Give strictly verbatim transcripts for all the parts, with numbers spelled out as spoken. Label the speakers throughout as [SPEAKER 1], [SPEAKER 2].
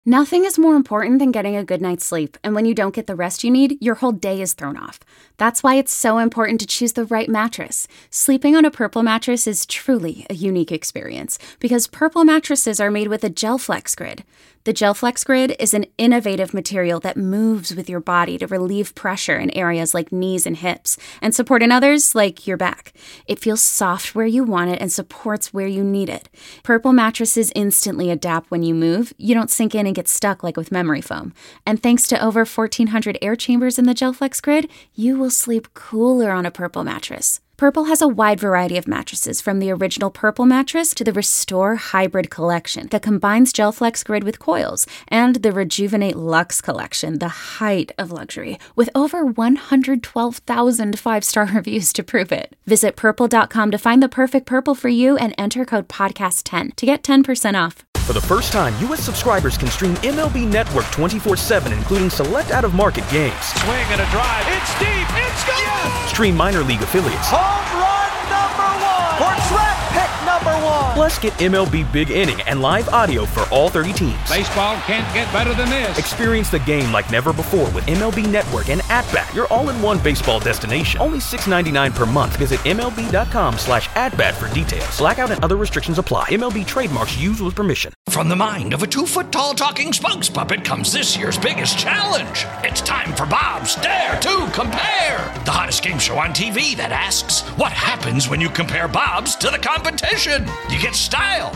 [SPEAKER 1] Nothing is more important than getting a good night's sleep, and when you don't get the rest you need, your whole day is thrown off. That's why it's so important to choose the right mattress. Sleeping on a Purple mattress is truly a unique experience, because Purple mattresses are made with a GelFlex Grid. The GelFlex Grid is an innovative material that moves with your body to relieve pressure in areas like knees and hips, and support in others like your back. It feels soft where you want it and supports where you need it. Purple mattresses instantly adapt when you move. You don't sink in and get stuck like with memory foam. And thanks to over fourteen hundred air chambers in the GelFlex Grid, you will sleep cooler on a Purple mattress. Purple has a wide variety of mattresses, from the original Purple mattress to the Restore Hybrid collection that combines GelFlex Grid with coils, and the Rejuvenate Luxe collection, the height of luxury, with over one hundred twelve thousand five-star reviews to prove it. Visit purple dot com to find the perfect Purple for you and enter code podcast ten to get ten percent off.
[SPEAKER 2] For the first time, U S subscribers can stream M L B Network twenty-four seven, including select out-of-market games.
[SPEAKER 3] Swing and a drive. It's deep. It's gone. Yes!
[SPEAKER 2] Stream minor league affiliates.
[SPEAKER 3] Home run number one. For draft pick number one.
[SPEAKER 2] Plus, get M L B Big Inning and live audio for all thirty teams.
[SPEAKER 3] Baseball can't get better than this.
[SPEAKER 2] Experience the game like never before with M L B Network and At-Bat, your all-in-one baseball destination. Only six dollars and ninety-nine cents per month. Visit M L B dot com slash at-bat for details. Blackout and other restrictions apply. M L B trademarks used with permission.
[SPEAKER 4] From the mind of a two-foot-tall talking spokes puppet comes this year's biggest challenge. It's time for Bob's Dare to Compare, the hottest game show on T V that asks, what happens when you compare Bob's to the competition? You get style.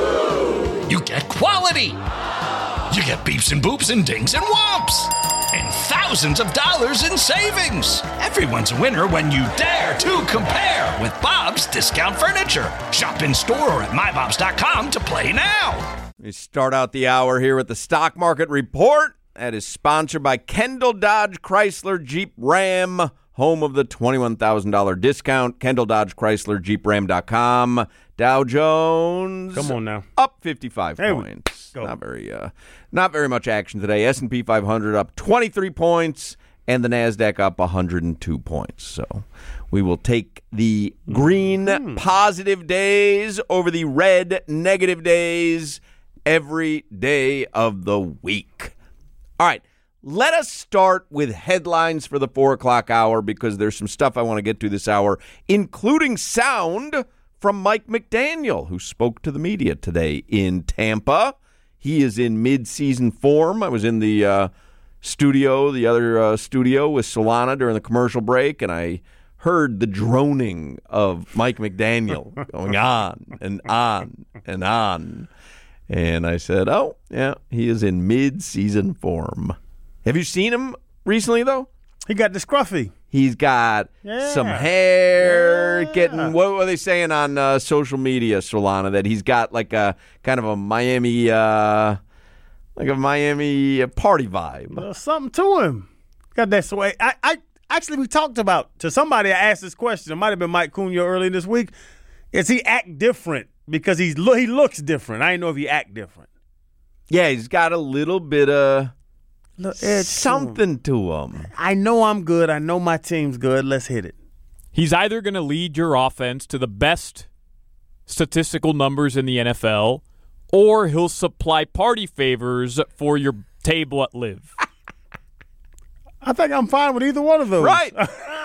[SPEAKER 4] You get quality. You get beeps and boops and dings and whomps. And thousands of dollars in savings. Everyone's a winner when you dare to compare with Bob's Discount Furniture. Shop in store or at my bobs dot com to play now.
[SPEAKER 5] We start out the hour here with the Stock Market Report. That is sponsored by Kendall Dodge Chrysler Jeep Ram, home of the twenty-one thousand dollars discount. Kendall Dodge Chrysler Jeep Ram dot com. Dow Jones.
[SPEAKER 6] Come on now.
[SPEAKER 5] Up fifty-five
[SPEAKER 6] hey,
[SPEAKER 5] points. Go. Not very uh, not very much action today. S and P five hundred up twenty-three points, and the NASDAQ up one hundred two points. So we will take the green mm-hmm. positive days over the red negative days every day of the week. All right, let us start with headlines for the four o'clock hour, because there's some stuff I want to get to this hour, including sound from Mike McDaniel, who spoke to the media today in Tampa. He is in mid-season form. I was in the uh, studio, the other uh, studio with Solana during the commercial break, and I heard the droning of Mike McDaniel going on and on and on. And I said, oh, yeah, he is in mid-season form. Have you seen him recently, though?
[SPEAKER 6] He got the scruffy.
[SPEAKER 5] He's got
[SPEAKER 6] yeah.
[SPEAKER 5] some hair,
[SPEAKER 6] yeah.
[SPEAKER 5] getting, what were they saying on uh, social media, Solana, that he's got like a kind of a Miami, uh, like a Miami party vibe.
[SPEAKER 6] There's something to him. Got that sway. I, I Actually, we talked about, to somebody I asked this question, it might have been Mike Cunha earlier this week, is he act different? Because he's he looks different. I didn't know if he act different.
[SPEAKER 5] Yeah, he's got a little bit of
[SPEAKER 6] edge
[SPEAKER 5] something to him. to him.
[SPEAKER 6] I know I'm good. I know my team's good. Let's hit it.
[SPEAKER 7] He's either going to lead your offense to the best statistical numbers in the N F L, or he'll supply party favors for your table at Live.
[SPEAKER 6] I think I'm fine with either one of those.
[SPEAKER 5] Right.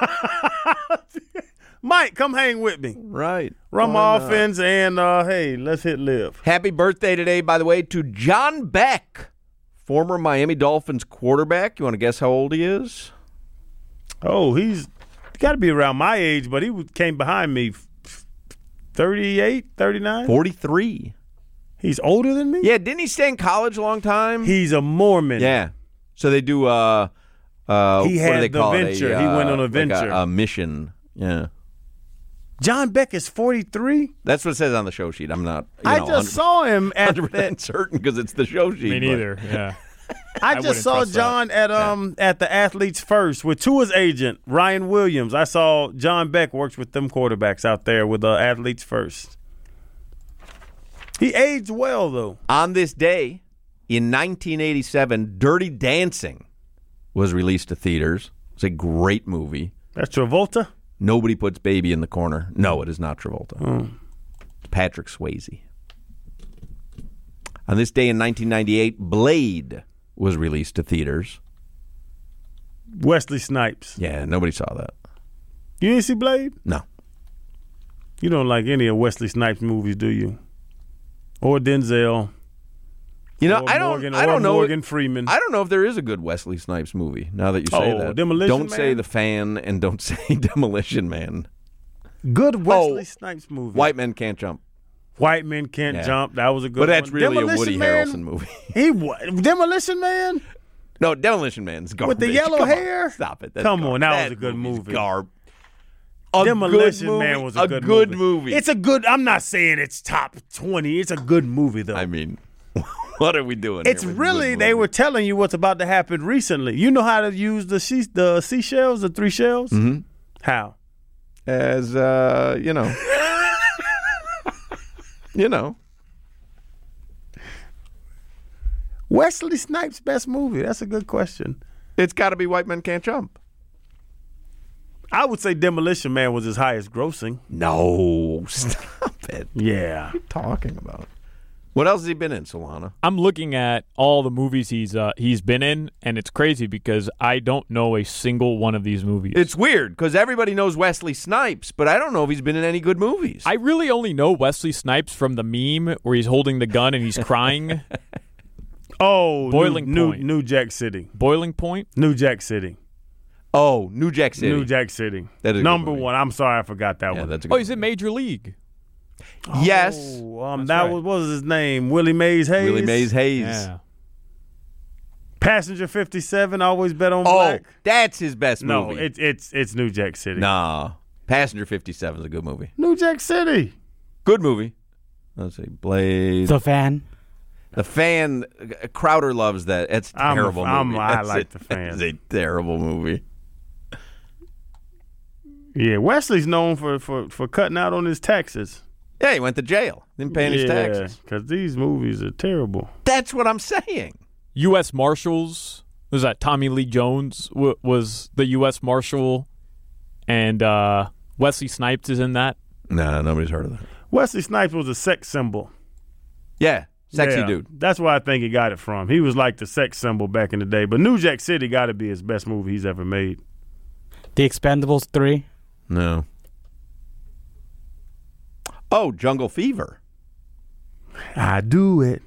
[SPEAKER 6] Mike, come hang with me.
[SPEAKER 5] Right.
[SPEAKER 6] Run my offense, and, uh, hey, let's hit Live.
[SPEAKER 5] Happy birthday today, by the way, to John Beck, former Miami Dolphins quarterback. You want to guess how old he is?
[SPEAKER 6] Oh, he's got to be around my age, but he came behind me. thirty-eight, thirty-nine?
[SPEAKER 5] forty-three.
[SPEAKER 6] He's older than me?
[SPEAKER 5] Yeah, didn't he stay in college a long time?
[SPEAKER 6] He's a Mormon.
[SPEAKER 5] Yeah. So they do, uh, uh,
[SPEAKER 6] he
[SPEAKER 5] what
[SPEAKER 6] had
[SPEAKER 5] do they
[SPEAKER 6] the
[SPEAKER 5] call
[SPEAKER 6] venture.
[SPEAKER 5] It? A,
[SPEAKER 6] he
[SPEAKER 5] uh,
[SPEAKER 6] went on a
[SPEAKER 5] like
[SPEAKER 6] venture.
[SPEAKER 5] A, a mission. Yeah.
[SPEAKER 6] John Beck is forty-three?
[SPEAKER 5] That's what it says on the show sheet. I'm not, you
[SPEAKER 6] I
[SPEAKER 5] know,
[SPEAKER 6] just saw him at
[SPEAKER 5] one hundred percent certain because it's the show sheet.
[SPEAKER 7] Me neither, yeah.
[SPEAKER 6] I,
[SPEAKER 7] I
[SPEAKER 6] just saw John
[SPEAKER 7] that.
[SPEAKER 6] at um yeah. at the Athletes First with Tua's agent, Ryan Williams. I saw John Beck works with them quarterbacks out there with the uh, Athletes First. He aged well, though.
[SPEAKER 5] On this day, in nineteen eighty-seven, Dirty Dancing was released to theaters. It's a great movie.
[SPEAKER 6] That's Travolta?
[SPEAKER 5] Nobody puts baby in the corner. No, it is not Travolta.
[SPEAKER 6] Mm.
[SPEAKER 5] It's Patrick Swayze. On this day in nineteen ninety-eight, Blade was released to theaters.
[SPEAKER 6] Wesley Snipes.
[SPEAKER 5] Yeah, nobody saw that.
[SPEAKER 6] You didn't see Blade?
[SPEAKER 5] No.
[SPEAKER 6] You don't like any of Wesley Snipes movies, do you? Or Denzel?
[SPEAKER 5] You know,
[SPEAKER 6] or
[SPEAKER 5] I don't.
[SPEAKER 6] Morgan,
[SPEAKER 5] I
[SPEAKER 6] or
[SPEAKER 5] don't know.
[SPEAKER 6] Morgan Freeman.
[SPEAKER 5] I don't know if there is a good Wesley Snipes movie. Now that you say
[SPEAKER 6] Oh,
[SPEAKER 5] that,
[SPEAKER 6] Demolition
[SPEAKER 5] don't
[SPEAKER 6] Man?
[SPEAKER 5] say The Fan and don't say Demolition Man.
[SPEAKER 6] Good Wesley
[SPEAKER 5] Oh,
[SPEAKER 6] Snipes movie.
[SPEAKER 5] White Men Can't Jump.
[SPEAKER 6] White Men Can't
[SPEAKER 5] Yeah.
[SPEAKER 6] Jump. That was a good
[SPEAKER 5] But that's
[SPEAKER 6] one.
[SPEAKER 5] really
[SPEAKER 6] Demolition
[SPEAKER 5] a Woody
[SPEAKER 6] Man,
[SPEAKER 5] Harrelson movie.
[SPEAKER 6] He wa- Demolition Man?
[SPEAKER 5] No, Demolition Man's garbage.
[SPEAKER 6] With the yellow
[SPEAKER 5] Come on,
[SPEAKER 6] hair?
[SPEAKER 5] stop it. That's
[SPEAKER 6] Come on,
[SPEAKER 5] garbage.
[SPEAKER 6] that was a good
[SPEAKER 5] movie's
[SPEAKER 6] movie.
[SPEAKER 5] Garb. A
[SPEAKER 6] Demolition
[SPEAKER 5] good movie,
[SPEAKER 6] Man was a, good,
[SPEAKER 5] good
[SPEAKER 6] movie.
[SPEAKER 5] movie.
[SPEAKER 6] It's a good. I'm not saying it's top twenty. It's a good movie though.
[SPEAKER 5] I mean, what are we doing?
[SPEAKER 6] it's
[SPEAKER 5] here with
[SPEAKER 6] really
[SPEAKER 5] good
[SPEAKER 6] they were
[SPEAKER 5] movies?
[SPEAKER 6] telling you what's about to happen recently. You know how to use the she, the seashells, the three shells.
[SPEAKER 5] Mhm.
[SPEAKER 6] How?
[SPEAKER 5] as uh, you know, you know.
[SPEAKER 6] Wesley Snipes' best movie. That's a good question.
[SPEAKER 5] It's got to be White Men Can't Jump.
[SPEAKER 6] I would say Demolition Man was his highest grossing.
[SPEAKER 5] No, stop it.
[SPEAKER 6] Yeah.
[SPEAKER 5] What are you talking about? What else has he been in, Solana?
[SPEAKER 7] I'm looking at all the movies he's uh, he's been in, and it's crazy because I don't know a single one of these movies.
[SPEAKER 5] It's weird because everybody knows Wesley Snipes, but I don't know if he's been in any good movies.
[SPEAKER 7] I really only know Wesley Snipes from the meme where he's holding the gun and he's crying.
[SPEAKER 6] Oh,
[SPEAKER 7] Boiling
[SPEAKER 6] New,
[SPEAKER 7] Point.
[SPEAKER 6] New, New Jack City.
[SPEAKER 7] Boiling Point?
[SPEAKER 6] New Jack City.
[SPEAKER 5] Oh, New Jack City.
[SPEAKER 6] New Jack City.
[SPEAKER 5] That is a good
[SPEAKER 6] Number
[SPEAKER 5] movie.
[SPEAKER 6] one. I'm sorry I forgot that
[SPEAKER 5] Yeah,
[SPEAKER 6] one.
[SPEAKER 5] that's a good
[SPEAKER 7] Oh, he's in
[SPEAKER 5] movie.
[SPEAKER 7] Major League.
[SPEAKER 5] Yes.
[SPEAKER 6] Oh, um,
[SPEAKER 7] That's
[SPEAKER 6] that
[SPEAKER 7] right.
[SPEAKER 6] was what was his name? Willie Mays Hayes.
[SPEAKER 5] Willie Mays Hayes.
[SPEAKER 7] Yeah.
[SPEAKER 6] Passenger fifty-seven. Always bet on
[SPEAKER 5] Oh,
[SPEAKER 6] black.
[SPEAKER 5] that's his best
[SPEAKER 6] No,
[SPEAKER 5] movie.
[SPEAKER 6] it's it's it's New Jack City.
[SPEAKER 5] Nah. Passenger fifty-seven is a good movie.
[SPEAKER 6] New Jack City.
[SPEAKER 5] Good movie. Let's see. Blade.
[SPEAKER 8] The Fan.
[SPEAKER 5] The Fan. uh, Crowder loves that. It's a
[SPEAKER 6] I'm a-
[SPEAKER 5] terrible
[SPEAKER 6] I'm-
[SPEAKER 5] movie.
[SPEAKER 6] I
[SPEAKER 5] That's
[SPEAKER 6] like
[SPEAKER 5] a-
[SPEAKER 6] The Fan.
[SPEAKER 5] It's a terrible movie.
[SPEAKER 6] Yeah, Wesley's known for, for, for cutting out on his taxes.
[SPEAKER 5] Yeah, he went to jail. Didn't pay his
[SPEAKER 6] yeah,
[SPEAKER 5] taxes.
[SPEAKER 6] because these movies are terrible.
[SPEAKER 5] That's what I'm saying.
[SPEAKER 7] U S Marshals. Was that Tommy Lee Jones w- was the U S Marshal, and uh, Wesley Snipes is in that.
[SPEAKER 5] Nah, nobody's heard of that.
[SPEAKER 6] Wesley Snipes was a sex symbol.
[SPEAKER 5] Yeah, sexy
[SPEAKER 6] Yeah,
[SPEAKER 5] dude.
[SPEAKER 6] That's where I think he got it from. He was like the sex symbol back in the day. But New Jack City got to be his best movie he's ever made.
[SPEAKER 8] The Expendables three.
[SPEAKER 5] No. Oh, Jungle Fever.
[SPEAKER 6] I do it.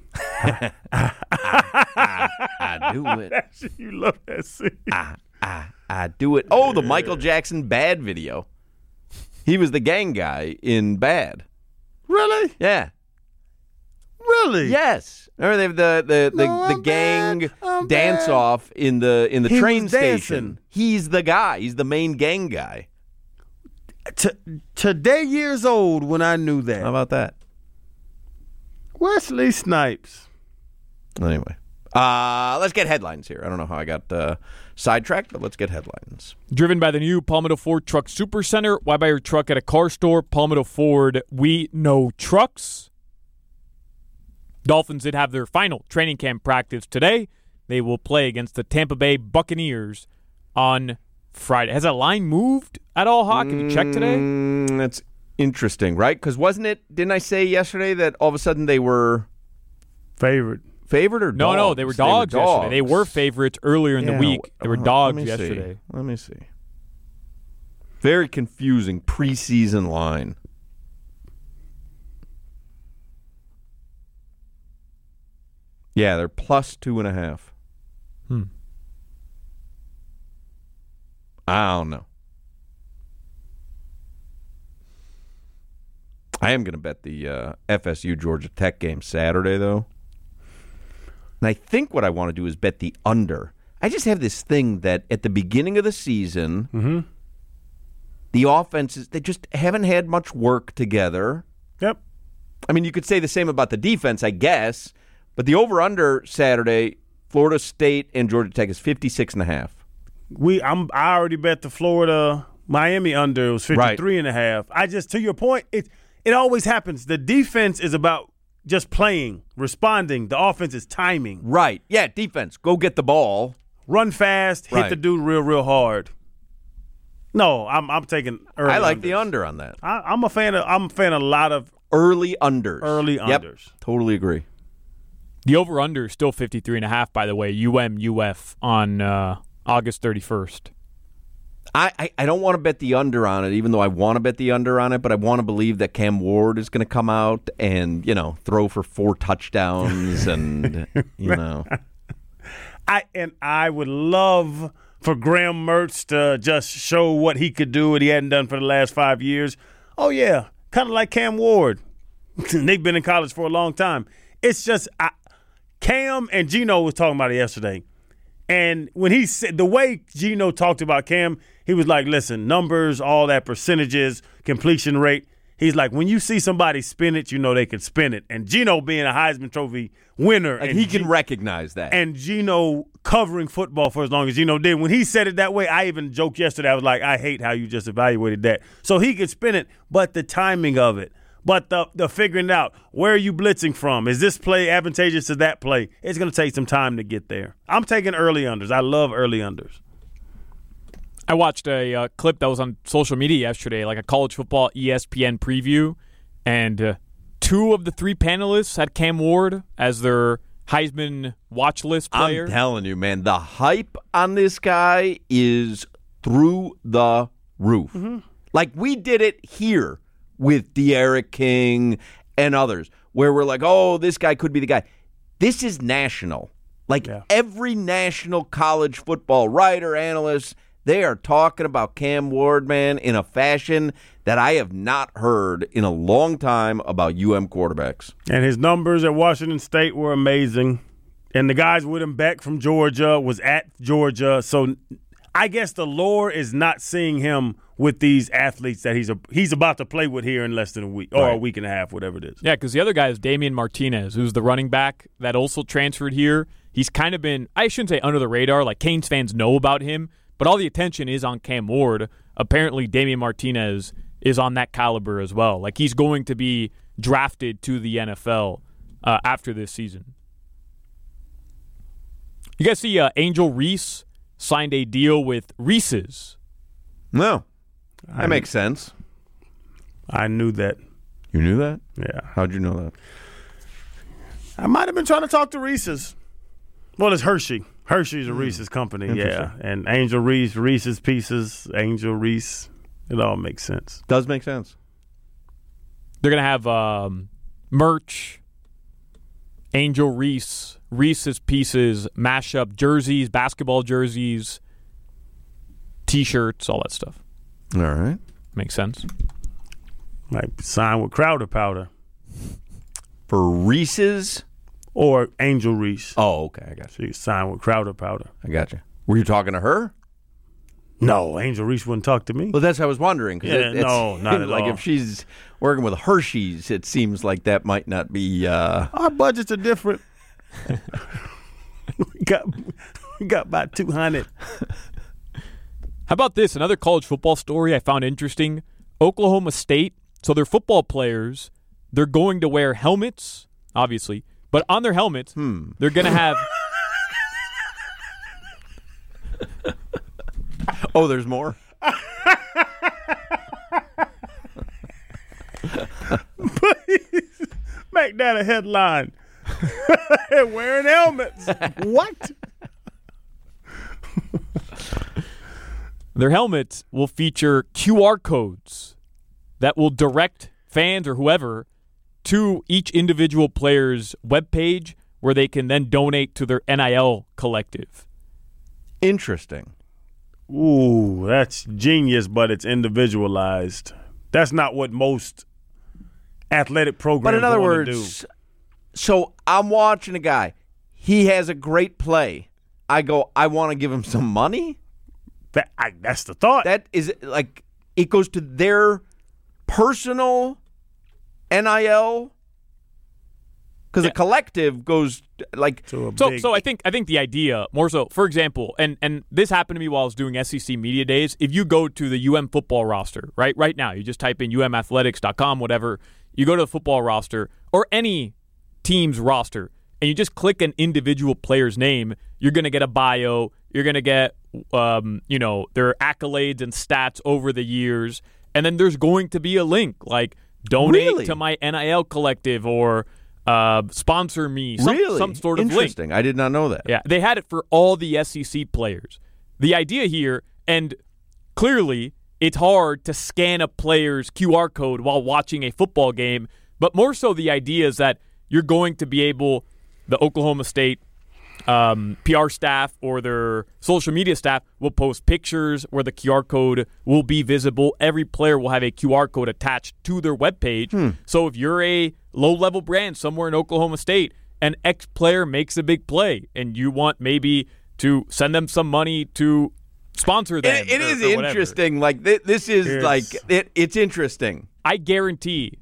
[SPEAKER 5] I do it.
[SPEAKER 6] You love that scene.
[SPEAKER 5] I, I, I do it. Oh, the Michael Jackson Bad video. He was the gang guy in Bad.
[SPEAKER 6] Really?
[SPEAKER 5] Yeah.
[SPEAKER 6] Really?
[SPEAKER 5] Yes. Remember they have the the the,
[SPEAKER 6] No,
[SPEAKER 5] the
[SPEAKER 6] I'm
[SPEAKER 5] gang
[SPEAKER 6] bad. I'm
[SPEAKER 5] dance
[SPEAKER 6] bad.
[SPEAKER 5] off in the in the
[SPEAKER 6] He
[SPEAKER 5] train
[SPEAKER 6] was
[SPEAKER 5] station.
[SPEAKER 6] dancing.
[SPEAKER 5] He's the guy. He's the main gang guy.
[SPEAKER 6] T- today years old when I knew that.
[SPEAKER 5] How about that?
[SPEAKER 6] Wesley Snipes.
[SPEAKER 5] Anyway, uh, let's get headlines here. I don't know how I got uh, sidetracked, but let's get headlines.
[SPEAKER 7] Driven by the new Palmetto Ford Truck Supercenter. Why buy your truck at a car store? Palmetto Ford, we know trucks. Dolphins did have their final training camp practice today. They will play against the Tampa Bay Buccaneers on Friday. Has that line moved at all, Hawk? Have you checked today?
[SPEAKER 5] Mm, that's interesting, right? Because wasn't it, didn't I say yesterday that all of a sudden they were
[SPEAKER 6] Favorite.
[SPEAKER 5] favored or
[SPEAKER 7] No,
[SPEAKER 5] dogs?
[SPEAKER 7] no, they were dogs yesterday. They were favorites earlier in
[SPEAKER 5] Yeah,
[SPEAKER 7] the week. They were
[SPEAKER 5] uh,
[SPEAKER 7] dogs
[SPEAKER 5] let me see.
[SPEAKER 7] yesterday.
[SPEAKER 5] Let me see. Very confusing preseason line. Yeah, they're plus two and a half.
[SPEAKER 7] Hmm.
[SPEAKER 5] I don't know. I am going to bet the uh, F S U Georgia Tech game Saturday, though. And I think what I want to do is bet the under. I just have this thing that at the beginning of the season,
[SPEAKER 6] Mm-hmm.
[SPEAKER 5] the offenses, they just haven't had much work together.
[SPEAKER 6] Yep.
[SPEAKER 5] I mean, you could say the same about the defense, I guess, but the over-under Saturday, Florida State and Georgia Tech is fifty-six and a half.
[SPEAKER 6] We I'm I already bet the Florida Miami under. It was fifty-three
[SPEAKER 5] Right.
[SPEAKER 6] and a half. I just to your point, it it always happens. The defense is about just playing, responding. The offense is timing.
[SPEAKER 5] Right. Yeah, defense. Go get the ball.
[SPEAKER 6] Run fast, hit
[SPEAKER 5] Right.
[SPEAKER 6] the dude real, real hard. No, I'm I'm taking early
[SPEAKER 5] I like
[SPEAKER 6] unders.
[SPEAKER 5] the under on that.
[SPEAKER 6] I, I'm a fan of I'm a fan of a lot of
[SPEAKER 5] Early unders.
[SPEAKER 6] early
[SPEAKER 5] Yep.
[SPEAKER 6] unders.
[SPEAKER 5] Totally agree.
[SPEAKER 7] The over-under is still fifty-three and a half, by the way, U M U F on uh, August thirty-first.
[SPEAKER 5] I, I, I don't want to bet the under on it, even though I want to bet the under on it, but I want to believe that Cam Ward is going to come out and, you know, throw for four touchdowns and, you know.
[SPEAKER 6] I And I would love for Graham Mertz to just show what he could do, what he hadn't done for the last five years. Oh, yeah, kind of like Cam Ward. They've been in college for a long time. It's just I, Cam and Geno was talking about it yesterday. And when he said the way Geno talked about Cam, he was like, listen, numbers, all that percentages, completion rate. He's like, when you see somebody spin it, you know they can spin it. And Geno being a Heisman Trophy winner.
[SPEAKER 5] Like
[SPEAKER 6] and
[SPEAKER 5] he can
[SPEAKER 6] G-
[SPEAKER 5] recognize that.
[SPEAKER 6] And Geno covering football for as long as Geno did. When he said it that way, I even joked yesterday. I was like, I hate how you just evaluated that. So he could spin it, but the timing of it. But the the figuring out, where are you blitzing from? Is this play advantageous to that play? It's going to take some time to get there. I'm taking early unders. I love early unders.
[SPEAKER 7] I watched a uh, clip that was on social media yesterday, like a college football E S P N preview, and uh, two of the three panelists had Cam Ward as their Heisman watch list player.
[SPEAKER 5] I'm telling you, man, the hype on this guy is through the roof. Mm-hmm. Like we did it here with De'Aaron King and others, where we're like, oh, this guy could be the guy. This is national. Like yeah. Every national college football writer, analyst, they are talking about Cam Ward, man, in a fashion that I have not heard in a long time about U M quarterbacks.
[SPEAKER 6] And his numbers at Washington State were amazing. And the guys with him back from Georgia was at Georgia. So I guess the lore is not seeing him with these athletes that he's a, he's about to play with here in less than a week or right. a week and a half, whatever it is.
[SPEAKER 7] Yeah, because the other guy is Damian Martinez, who's the running back that also transferred here. He's kind of been, I shouldn't say under the radar, like Canes fans know about him, but all the attention is on Cam Ward. Apparently, Damian Martinez is on that caliber as well. Like he's going to be drafted to the N F L uh, after this season. You guys see uh, Angel Reese signed a deal with Reese's.
[SPEAKER 5] No. That
[SPEAKER 6] I
[SPEAKER 5] makes sense.
[SPEAKER 6] I knew that.
[SPEAKER 5] You knew that?
[SPEAKER 6] Yeah.
[SPEAKER 5] How'd you know that?
[SPEAKER 6] I might have been trying to talk to Reese's. Well, it's Hershey. Hershey's a mm. Reese's company, yeah. And Angel Reese, Reese's Pieces, Angel Reese. It all makes sense.
[SPEAKER 5] Does make sense.
[SPEAKER 7] They're going to have um, merch, Angel Reese, Reese's Pieces, mashup jerseys, basketball jerseys, T-shirts, all that stuff.
[SPEAKER 5] All right.
[SPEAKER 7] Makes sense.
[SPEAKER 6] Like sign with Crowder Powder.
[SPEAKER 5] For Reese's?
[SPEAKER 6] Or Angel Reese.
[SPEAKER 5] Oh, okay. I got you.
[SPEAKER 6] She signed with Crowder Powder.
[SPEAKER 5] I got you. Were you talking to her?
[SPEAKER 6] No, Angel Reese wouldn't talk to me.
[SPEAKER 5] Well, that's what I was wondering. Cause
[SPEAKER 6] yeah,
[SPEAKER 5] it,
[SPEAKER 6] no, not at
[SPEAKER 5] like
[SPEAKER 6] all.
[SPEAKER 5] Like if she's working with Hershey's, it seems like that might not be. Uh...
[SPEAKER 6] Our budgets are different. we got we got about two hundred.
[SPEAKER 7] How about this? Another college football story I found interesting. Oklahoma State, so their football players, they're going to wear helmets, obviously, but on their helmets, hmm. they're going to have...
[SPEAKER 5] Oh, there's more?
[SPEAKER 6] Please make that a headline. They're wearing helmets. What?
[SPEAKER 7] Their helmets will feature Q R codes that will direct fans or whoever to each individual player's webpage where they can then donate to their N I L collective.
[SPEAKER 5] Interesting.
[SPEAKER 6] Ooh, that's genius, but it's individualized. That's not what most athletic programs
[SPEAKER 5] But in other
[SPEAKER 6] want
[SPEAKER 5] words,
[SPEAKER 6] to do.
[SPEAKER 5] So I'm watching a guy. He has a great play. I go, I want to give him some money?
[SPEAKER 6] That, I, that's the thought.
[SPEAKER 5] That is like, it goes to their personal N I L? Because yeah. a collective goes like
[SPEAKER 7] so. Big... So I think I think the idea more so. For example, and and this happened to me while I was doing S E C Media Days. If you go to the U M football roster, right, right now, you just type in U M athletics dot com, whatever. You go to the football roster or any team's roster, and you just click an individual player's name. You're going to get a bio. You're going to get, um, you know, their accolades and stats over the years, and then there's going to be a link like donate
[SPEAKER 5] really?
[SPEAKER 7] to my N I L collective or. uh, sponsor me, some,
[SPEAKER 5] really?
[SPEAKER 7] some sort of
[SPEAKER 5] Interesting.
[SPEAKER 7] link.
[SPEAKER 5] I did not know that.
[SPEAKER 7] Yeah, they had it for all the S E C players. The idea here, and clearly it's hard to scan a player's Q R code while watching a football game, but more so the idea is that you're going to be able, the Oklahoma State um, P R staff or their social media staff will post pictures where the Q R code will be visible. Every player will have a Q R code attached to their webpage. Hmm. So if you're a low-level brand somewhere in Oklahoma State, an ex-player makes a big play, and you want maybe to send them some money to sponsor them.
[SPEAKER 5] It, it
[SPEAKER 7] or,
[SPEAKER 5] is
[SPEAKER 7] or
[SPEAKER 5] interesting. Like th- this is
[SPEAKER 6] it's,
[SPEAKER 5] like it, it's interesting.
[SPEAKER 7] I guarantee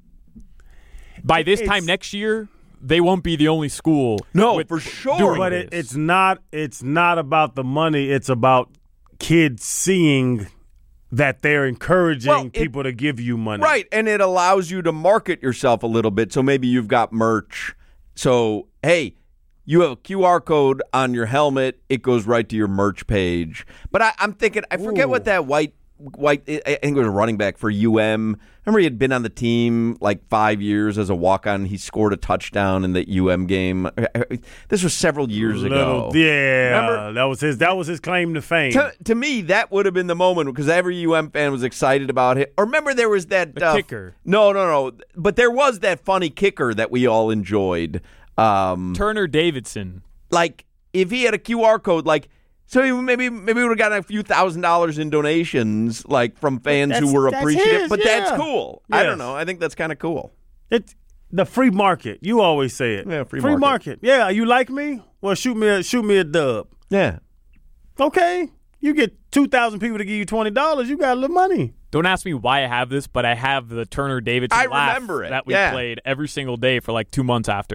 [SPEAKER 7] by this time next year, they won't be the only school.
[SPEAKER 5] No,
[SPEAKER 7] with,
[SPEAKER 5] for sure.
[SPEAKER 7] doing
[SPEAKER 6] But
[SPEAKER 7] this.
[SPEAKER 6] it, it's not. It's not about the money. It's about kids seeing that they're encouraging
[SPEAKER 5] Well, it-
[SPEAKER 6] people to give you money.
[SPEAKER 5] Right, and it allows you to market yourself a little bit. So maybe you've got merch. So, hey, you have a Q R code on your helmet. It goes right to your merch page. But I, I'm thinking, I forget
[SPEAKER 6] Ooh.
[SPEAKER 5] what that white, white. I think it was a running back for U M. Remember he had been on the team like five years as a walk-on. He scored a touchdown in the U M game. This was several years
[SPEAKER 6] Little,
[SPEAKER 5] ago.
[SPEAKER 6] Yeah,
[SPEAKER 5] Remember?
[SPEAKER 6] that was his. That was his claim to fame.
[SPEAKER 5] To, to me, that would have been the moment because every U M fan was excited about it. Or remember, there was that
[SPEAKER 7] The
[SPEAKER 5] uh,
[SPEAKER 7] kicker.
[SPEAKER 5] No, no, no. But there was that funny kicker that we all enjoyed. Um,
[SPEAKER 7] Turner Davidson.
[SPEAKER 5] like if he had a Q R code, like so he maybe maybe we would have gotten a few thousand dollars in donations, like from fans
[SPEAKER 6] That's-
[SPEAKER 5] who were
[SPEAKER 6] that's
[SPEAKER 5] appreciative.
[SPEAKER 6] his,
[SPEAKER 5] but that's
[SPEAKER 6] yeah.
[SPEAKER 5] cool. I
[SPEAKER 6] Yes.
[SPEAKER 5] don't know. I think that's kind of cool.
[SPEAKER 6] It the free market. You always say it.
[SPEAKER 5] Yeah, free
[SPEAKER 6] free
[SPEAKER 5] market.
[SPEAKER 6] market. Yeah, you like me? Well, shoot me a shoot me a dub.
[SPEAKER 5] Yeah.
[SPEAKER 6] Okay, you get two thousand people to give you twenty dollars. You got a little money.
[SPEAKER 7] Don't ask me why I have this, but I have the Turner Davidson
[SPEAKER 5] I
[SPEAKER 7] laugh
[SPEAKER 5] remember it,
[SPEAKER 7] that we
[SPEAKER 5] yeah.
[SPEAKER 7] played every single day for like two months after.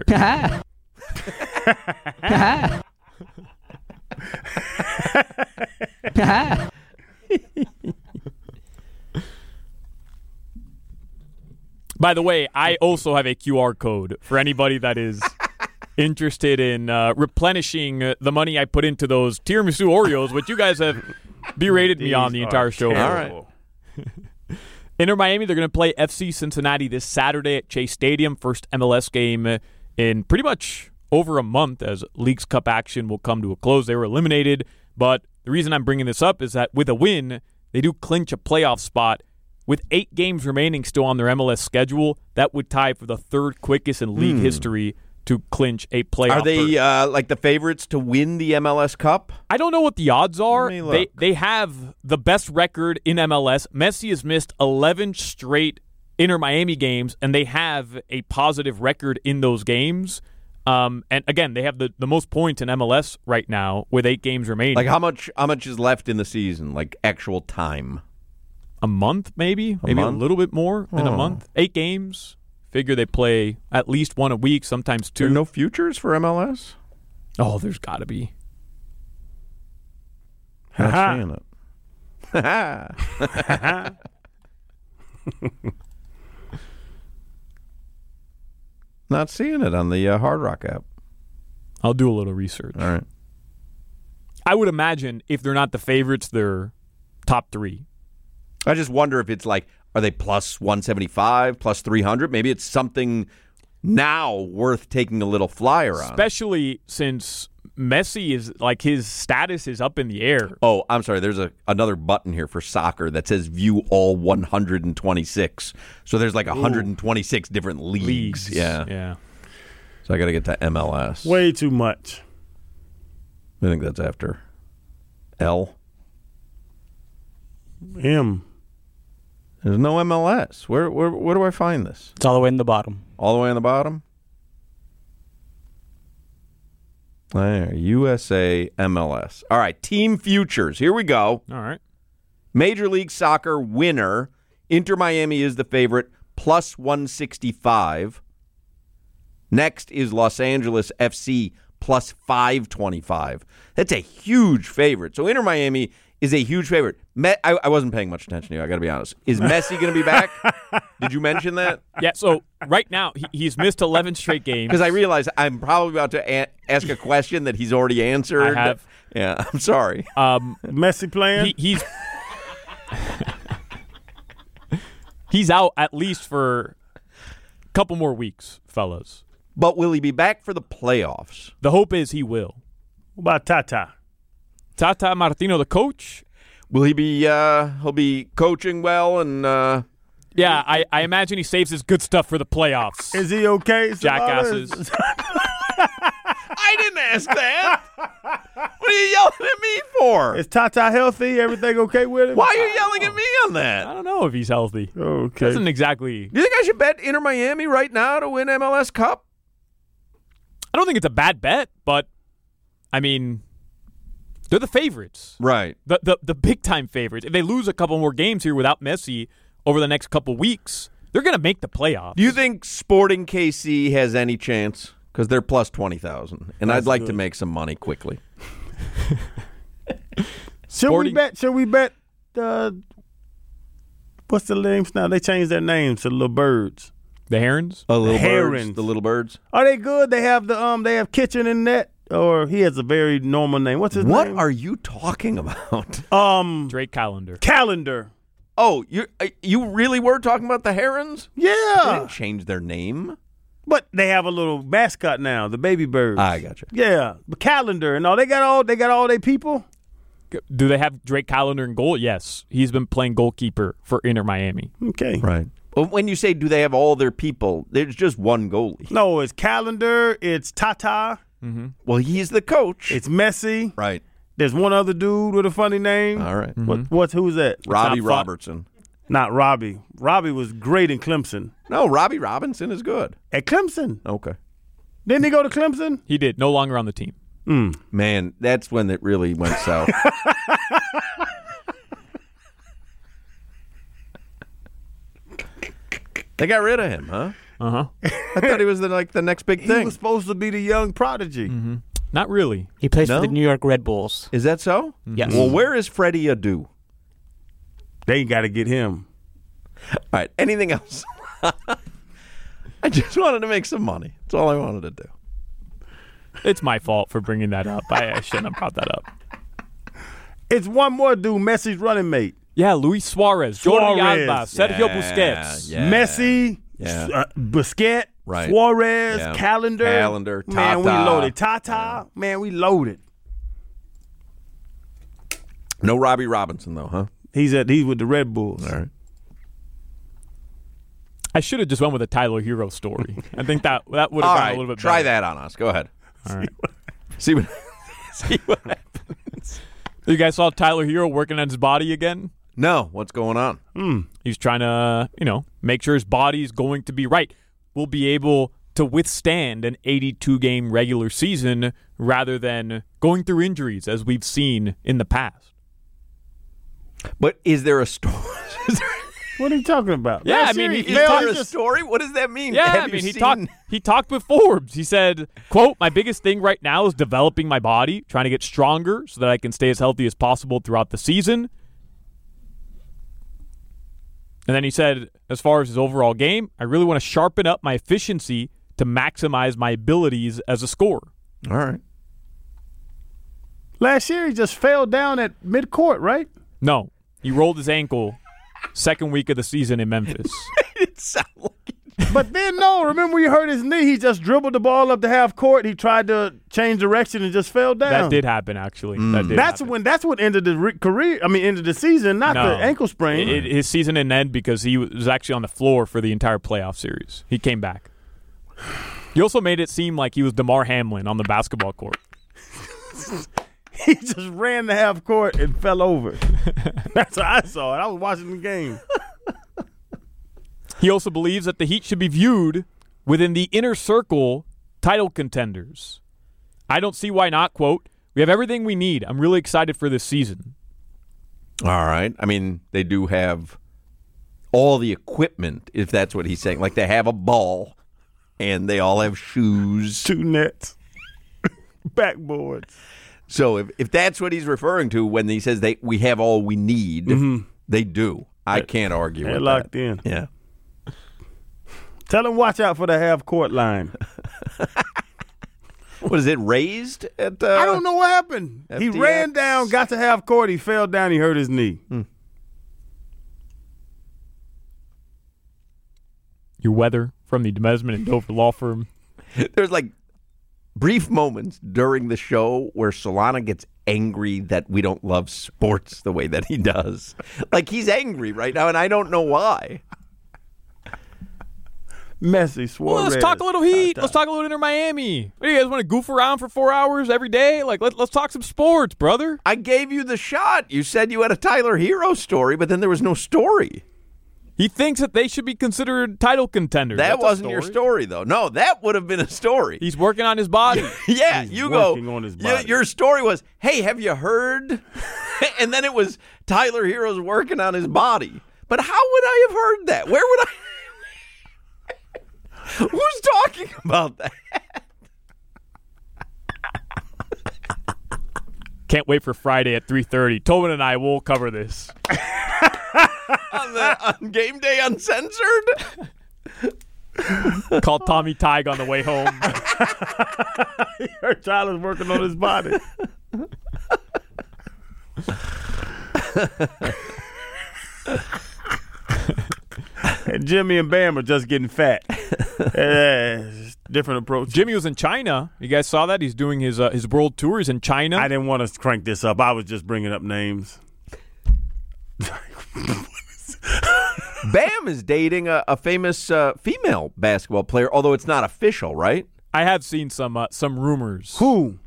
[SPEAKER 7] By the way, I also have a Q R code for anybody that is interested in uh, replenishing uh, the money I put into those tiramisu Oreos, which you guys have berated me on the
[SPEAKER 6] These
[SPEAKER 7] entire
[SPEAKER 6] are
[SPEAKER 7] show.
[SPEAKER 6] terrible.
[SPEAKER 7] Inter Miami, they're going to play F C Cincinnati this Saturday at Chase Stadium. First M L S game in pretty much over a month as Leagues Cup action will come to a close. They were eliminated, but the reason I'm bringing this up is that with a win, they do clinch a playoff spot. With eight games remaining still on their M L S schedule, that would tie for the third quickest in league history to clinch a playoff.
[SPEAKER 5] Are they
[SPEAKER 7] berth.
[SPEAKER 5] uh, like the favorites to win the M L S Cup?
[SPEAKER 7] I don't know what the odds are.
[SPEAKER 5] Let me
[SPEAKER 7] They
[SPEAKER 5] look.
[SPEAKER 7] they have the best record in M L S. Messi has missed eleven straight Inter Miami games, and they have a positive record in those games. Um, and again, they have the, the most points in M L S right now with eight games remaining.
[SPEAKER 5] Like how much? How much is left in the season? Like actual time?
[SPEAKER 7] a month, maybe, maybe
[SPEAKER 5] month?
[SPEAKER 7] a little bit more than a
[SPEAKER 5] Oh.
[SPEAKER 7] month. Eight games. Figure they play at least one a week, sometimes two.
[SPEAKER 5] There are no futures for M L S?
[SPEAKER 7] Oh, there's got to be.
[SPEAKER 5] Not
[SPEAKER 6] Ha-ha.
[SPEAKER 5] seeing it. Not seeing it on the uh, Hard Rock app.
[SPEAKER 7] I'll do a little research.
[SPEAKER 5] All right.
[SPEAKER 7] I would imagine if they're not the favorites, they're top three.
[SPEAKER 5] I just wonder if it's like, are they plus one seventy-five, plus three hundred? Maybe it's something now worth taking a little flyer on.
[SPEAKER 7] Especially since Messi is like his status is up in the air.
[SPEAKER 5] Oh, I'm sorry. There's a another button here for soccer that says view all one hundred twenty-six. So there's like one hundred twenty-six different leagues. Yeah.
[SPEAKER 7] Yeah.
[SPEAKER 5] So I got to get to M L S.
[SPEAKER 6] Way too much.
[SPEAKER 5] I think that's after L.
[SPEAKER 6] Him.
[SPEAKER 5] There's no M L S. Where where where do I find this?
[SPEAKER 8] It's all the way in the bottom.
[SPEAKER 5] All the way on the bottom? There, U S A M L S. All right, team futures. Here we go.
[SPEAKER 7] All right.
[SPEAKER 5] Major League Soccer winner. Inter Miami is the favorite, plus one sixty-five. Next is Los Angeles F C, plus five twenty-five. That's a huge favorite. So Inter Miami is a huge favorite. Me- I, I wasn't paying much attention to you, I got to be honest. Is Messi going to be back? Did you mention that?
[SPEAKER 7] Yeah, so right now he, he's missed eleven straight games.
[SPEAKER 5] Because I realize I'm probably about to a- ask a question that he's already answered.
[SPEAKER 7] I have.
[SPEAKER 5] Yeah, I'm sorry.
[SPEAKER 7] Um,
[SPEAKER 6] Messi playing.
[SPEAKER 7] he, he's he's out at least for a couple more weeks, fellas.
[SPEAKER 5] But will he be back for the playoffs?
[SPEAKER 7] The hope is he will.
[SPEAKER 6] What about Tata?
[SPEAKER 7] Tata Martino, the coach.
[SPEAKER 5] Will he be? Uh, he'll be coaching well and. Uh,
[SPEAKER 7] Yeah, I, I imagine he saves his good stuff for the playoffs.
[SPEAKER 6] Is he okay?
[SPEAKER 7] Jackasses.
[SPEAKER 5] I didn't ask that. What are you yelling at me for?
[SPEAKER 6] Is Tata healthy? Everything okay with him?
[SPEAKER 5] Why are you yelling at me on that?
[SPEAKER 7] I don't know if he's healthy.
[SPEAKER 6] Okay.
[SPEAKER 7] Doesn't exactly.
[SPEAKER 5] Do you think I should bet Inter Miami right now to win M L S Cup?
[SPEAKER 7] I don't think it's a bad bet, but I mean, they're the favorites.
[SPEAKER 5] Right.
[SPEAKER 7] The the the big time favorites. If they lose a couple more games here without Messi over the next couple weeks, they're going to make the playoffs.
[SPEAKER 5] Do you think Sporting K C has any chance? Because they're plus twenty thousand, and
[SPEAKER 6] That's
[SPEAKER 5] I'd like
[SPEAKER 6] good.
[SPEAKER 5] to make some money quickly.
[SPEAKER 6] Should
[SPEAKER 7] Sporting-
[SPEAKER 6] we bet? Should we bet? Uh, what's the names now? They changed their names to Little Birds.
[SPEAKER 7] The Herons?
[SPEAKER 5] The little
[SPEAKER 6] Herons.
[SPEAKER 5] birds, the little birds.
[SPEAKER 6] Are they good? They have the um. They have Kitchen in net, or he has a very normal name. What's his
[SPEAKER 5] What
[SPEAKER 6] name?
[SPEAKER 5] are you talking about?
[SPEAKER 6] um
[SPEAKER 7] Drake Callender.
[SPEAKER 6] Calendar?
[SPEAKER 5] Oh, you you really were talking about the Herons? They
[SPEAKER 6] Yeah,
[SPEAKER 5] didn't change their name.
[SPEAKER 6] but they have a little mascot now, the baby birds.
[SPEAKER 5] I gotcha.
[SPEAKER 6] Yeah, but Calendar and all. They got all. They got all their people.
[SPEAKER 7] Do they have Drake Callender in goal? Yes. He's been playing goalkeeper for Inter Miami.
[SPEAKER 6] Okay.
[SPEAKER 5] Right. Well, when you say do they have all their people, there's just one goalie.
[SPEAKER 6] No, it's Calendar. It's Tata.
[SPEAKER 5] Well, he's the coach.
[SPEAKER 6] It's Messi.
[SPEAKER 5] right.
[SPEAKER 6] There's one other dude with a funny name.
[SPEAKER 5] All right.
[SPEAKER 6] What, what's who's that?
[SPEAKER 5] Robbie
[SPEAKER 7] not fun.
[SPEAKER 5] Robertson.
[SPEAKER 6] Not Robbie. Robbie was great in Clemson.
[SPEAKER 5] No, Robbie Robinson is good.
[SPEAKER 6] At Clemson.
[SPEAKER 5] Okay.
[SPEAKER 6] Didn't he go to Clemson?
[SPEAKER 7] He did. No longer on the team.
[SPEAKER 5] Man, that's when it really went south. They got rid of him, huh?
[SPEAKER 7] Uh huh.
[SPEAKER 5] I thought he was the, like the next big
[SPEAKER 6] He
[SPEAKER 5] thing.
[SPEAKER 6] was supposed to be the young prodigy.
[SPEAKER 7] Not really.
[SPEAKER 8] He plays
[SPEAKER 5] No?
[SPEAKER 8] for the New York Red Bulls.
[SPEAKER 5] Is that so?
[SPEAKER 8] Yes.
[SPEAKER 5] Well, where is Freddie Adu?
[SPEAKER 6] They got to get him.
[SPEAKER 5] All right. Anything else? I just wanted to make some money. That's all I wanted to do.
[SPEAKER 7] It's my fault for bringing that up. I, I shouldn't have brought that up.
[SPEAKER 6] It's one more dude, Messi's running mate.
[SPEAKER 7] Yeah, Luis Suarez, Jordi
[SPEAKER 6] Suarez.
[SPEAKER 7] Alba, Sergio
[SPEAKER 5] Yeah,
[SPEAKER 7] Busquets.
[SPEAKER 5] yeah.
[SPEAKER 6] Messi,
[SPEAKER 5] Yeah.
[SPEAKER 6] uh, Busquets,
[SPEAKER 5] Right.
[SPEAKER 6] Suarez,
[SPEAKER 5] Yeah.
[SPEAKER 6] Calendar.
[SPEAKER 5] Calendar,
[SPEAKER 6] Man, we
[SPEAKER 5] Tata.
[SPEAKER 6] loaded. Tata, man, we loaded.
[SPEAKER 5] No Robbie Robinson, though, huh?
[SPEAKER 6] He's at he's with the Red Bulls.
[SPEAKER 5] All right.
[SPEAKER 7] I should have just went with a Tyler Hero story. I think that that would have
[SPEAKER 5] All
[SPEAKER 7] gone
[SPEAKER 5] right.
[SPEAKER 7] a little bit
[SPEAKER 5] Try
[SPEAKER 7] better.
[SPEAKER 5] that on us. Go ahead.
[SPEAKER 7] All right.
[SPEAKER 5] See what, see what happens.
[SPEAKER 7] You guys saw Tyler Hero working on his body again?
[SPEAKER 5] No. What's going on?
[SPEAKER 7] He's trying to, you know, make sure his body is going to be right. Will be able to withstand an eighty-two game regular season rather than going through injuries as we've seen in the past.
[SPEAKER 5] But is there a story? Is there,
[SPEAKER 6] What are you talking about?
[SPEAKER 7] Yeah,
[SPEAKER 6] Last
[SPEAKER 7] I mean,
[SPEAKER 6] year,
[SPEAKER 7] he-
[SPEAKER 5] is
[SPEAKER 7] he's
[SPEAKER 6] Mel,
[SPEAKER 5] there
[SPEAKER 6] he
[SPEAKER 5] a
[SPEAKER 6] just-
[SPEAKER 5] story? What does that mean?
[SPEAKER 7] Yeah,
[SPEAKER 5] Have
[SPEAKER 7] I mean,
[SPEAKER 5] you
[SPEAKER 7] he
[SPEAKER 5] seen-
[SPEAKER 7] talked. He talked with Forbes. He said, "quote My biggest thing right now is developing my body, trying to get stronger so that I can stay as healthy as possible throughout the season." And then he said, as far as his overall game, I really want to sharpen up my efficiency to maximize my abilities as a scorer.
[SPEAKER 5] All right.
[SPEAKER 6] Last year, he just fell down at midcourt, right?
[SPEAKER 7] No, he rolled his ankle second week of the season in Memphis.
[SPEAKER 5] It sounds like
[SPEAKER 6] But then, no, remember when he hurt his knee, he just dribbled the ball up to half court. He tried to change direction and just fell down.
[SPEAKER 7] That did happen, actually. That did
[SPEAKER 6] That's
[SPEAKER 7] happen.
[SPEAKER 6] when that's what ended the re- career. I mean, ended the season, not
[SPEAKER 7] No.
[SPEAKER 6] the ankle sprain.
[SPEAKER 7] It, his season didn't end because he was actually on the floor for the entire playoff series. He came back. He also made it seem like he was DeMar Hamlin on the basketball court.
[SPEAKER 6] He just ran the half court and fell over. That's what I saw. I was watching the game.
[SPEAKER 7] He also believes that the Heat should be viewed within the inner circle title contenders. I don't see why not, quote, we have everything we need. I'm really excited for this season.
[SPEAKER 5] all right. I mean, they do have all the equipment, if that's what he's saying. Like they have a ball, and they all have shoes.
[SPEAKER 6] Two nets, backboards.
[SPEAKER 5] So if, if that's what he's referring to when he says they we have all we need, they do. I can't argue
[SPEAKER 6] They're
[SPEAKER 5] with
[SPEAKER 6] locked
[SPEAKER 5] that.
[SPEAKER 6] in.
[SPEAKER 5] Yeah.
[SPEAKER 6] Tell him watch out for the half court line.
[SPEAKER 5] What is it, raised at uh,
[SPEAKER 6] I don't know what happened. He
[SPEAKER 5] F T X?
[SPEAKER 6] ran down, got to half court, he fell down, he hurt his knee.
[SPEAKER 7] Your weather from the Demesman and Dover Law Firm.
[SPEAKER 5] There's like brief moments during the show where Solana gets angry that we don't love sports the way that he does. Like, he's angry right now, and I don't know why.
[SPEAKER 6] Messi, Suarez.
[SPEAKER 7] Well, let's talk a little Heat. Let's talk a little Inter Miami. What, do you guys want to goof around for four hours every day? Like, let, let's talk some sports, brother.
[SPEAKER 5] I gave you the shot. You said you had a Tyler Hero story, but then there was no story.
[SPEAKER 7] He thinks that they should be considered title contenders.
[SPEAKER 5] That
[SPEAKER 7] That's a
[SPEAKER 5] wasn't your
[SPEAKER 7] story.
[SPEAKER 5] story, though. No, that would have been a story.
[SPEAKER 7] He's working on his body.
[SPEAKER 5] Yeah,
[SPEAKER 6] He's
[SPEAKER 5] you go.
[SPEAKER 6] working on his
[SPEAKER 5] y-
[SPEAKER 6] body.
[SPEAKER 5] Your story was, hey, have you heard? And then it was Tyler Hero's working on his body. But how would I have heard that? Where would I? Who's talking about that?
[SPEAKER 7] Can't wait for Friday at three thirty. Tobin and I will cover this.
[SPEAKER 5] on, the, on Game Day Uncensored?
[SPEAKER 7] Called Tommy Tig on the way home.
[SPEAKER 6] He heard Tyler's working on his body. And Jimmy and Bam are just getting fat. Uh, different approach.
[SPEAKER 7] Jimmy was in China. You guys saw that? He's doing his uh, his world tour. He's in China.
[SPEAKER 6] I didn't want to crank this up. I was just bringing up names.
[SPEAKER 5] Bam is dating a, a famous uh, female basketball player, although it's not official, right?
[SPEAKER 7] I have seen some uh, some rumors.
[SPEAKER 6] Who?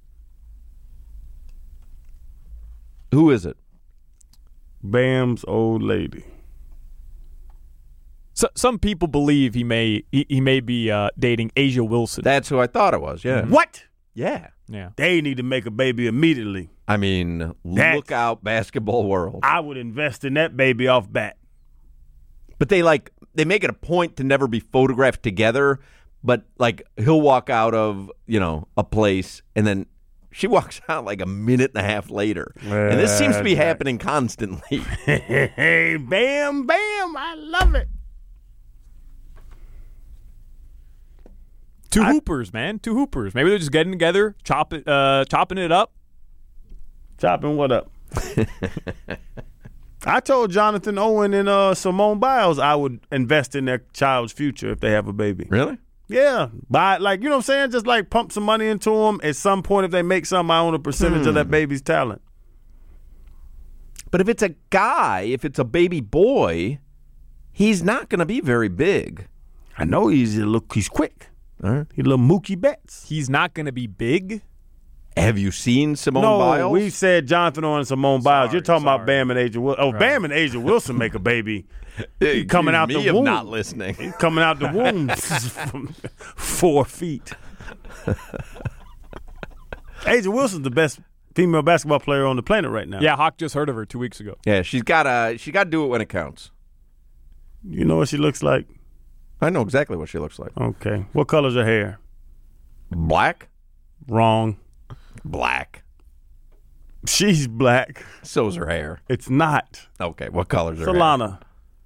[SPEAKER 5] Who is it?
[SPEAKER 6] Bam's old lady.
[SPEAKER 7] So, some people believe he may he, he may be uh, dating Asia Wilson.
[SPEAKER 5] That's who I thought it was, yeah.
[SPEAKER 6] What?
[SPEAKER 5] Yeah.
[SPEAKER 7] yeah.
[SPEAKER 6] They need to make a baby immediately.
[SPEAKER 5] I mean,
[SPEAKER 6] That's-
[SPEAKER 5] look out, basketball world.
[SPEAKER 6] I would invest in that baby off bat.
[SPEAKER 5] But they like they make it a point to never be photographed together. But like he'll walk out of you know a place and then she walks out like a minute and a half later, and this seems to be
[SPEAKER 6] That's right.
[SPEAKER 5] happening constantly.
[SPEAKER 6] Hey, Bam, Bam, I love it.
[SPEAKER 7] Two
[SPEAKER 6] I-
[SPEAKER 7] hoopers, man. Two hoopers. Maybe they're just getting together, chop it, uh, chopping it up.
[SPEAKER 6] Chopping what up? I told Jonathan Owen and uh, Simone Biles I would invest in their child's future if they have a baby.
[SPEAKER 5] Really?
[SPEAKER 6] Yeah, buy like you know what I'm saying. Just like pump some money into them. At some point, if they make something, I own a percentage of that baby's talent.
[SPEAKER 5] But if it's a guy, if it's a baby boy, he's not going to be very big.
[SPEAKER 6] I know he's a look. He's quick.
[SPEAKER 5] All right.
[SPEAKER 6] He's a little Mookie Betts.
[SPEAKER 7] He's not going to be big.
[SPEAKER 5] Have you seen Simone
[SPEAKER 6] no,
[SPEAKER 5] Biles?
[SPEAKER 6] we said Jonathan Owen and Simone Biles.
[SPEAKER 7] Sorry,
[SPEAKER 6] You're talking
[SPEAKER 7] sorry.
[SPEAKER 6] about Bam and Asia Wilson. Oh, Bam and Asia Wilson make a baby.
[SPEAKER 5] Accuse
[SPEAKER 6] coming out
[SPEAKER 5] me
[SPEAKER 6] the
[SPEAKER 5] of
[SPEAKER 6] womb.
[SPEAKER 5] not listening.
[SPEAKER 6] He's coming out the womb from four feet. Asia Wilson's the best female basketball player on the planet right now.
[SPEAKER 7] Yeah, Hawk just heard of her two weeks ago.
[SPEAKER 5] Yeah, she's got to she got to do it when it counts.
[SPEAKER 6] You know what she looks like?
[SPEAKER 5] I know exactly what she looks like.
[SPEAKER 6] Okay. What color's her hair?
[SPEAKER 5] Black?
[SPEAKER 6] Wrong.
[SPEAKER 5] Black.
[SPEAKER 6] She's black.
[SPEAKER 5] So's her hair.
[SPEAKER 6] It's not.
[SPEAKER 5] Okay, what color's her hair?
[SPEAKER 6] Solana.